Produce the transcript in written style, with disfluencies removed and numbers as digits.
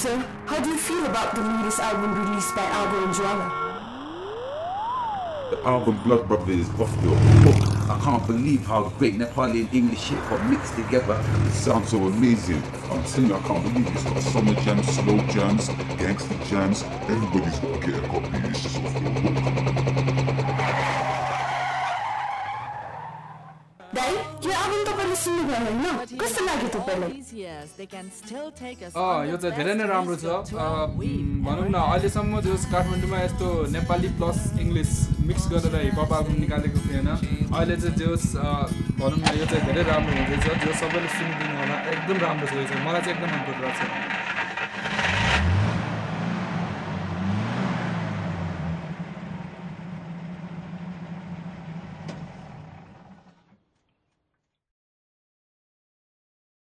Victor, how do you feel about the latest album released by Algo and Jwala? The album Blood Brother is off the hook. I can't believe how great Nepali and English hip hop mixed together. It sounds so amazing. I'm telling you, I can't believe it's got summer jams, slow jams, gangster jams. Everybody's got to get a copy. It's just off the hook. Dai, yo album तपाईले सुन्नुभयो हैन? कस्तो लाग्यो तपाईलाई? यो चाहिँ धेरै नै राम्रो छ भनौँ न अहिलेसम्म जो काठमाडौँमा यस्तो नेपाली प्लस इङ्ग्लिस मिक्स गरेर हिपहप एल्बम निकालेको थिएन अहिले चाहिँ जोस भनौँ न यो चाहिँ धेरै राम्रो हुँदैछ जो सबैले सुनिदिनु होला एकदम राम्रो छ यो चाहिँ मलाई चाहिँ एकदम मन परिरहेको छ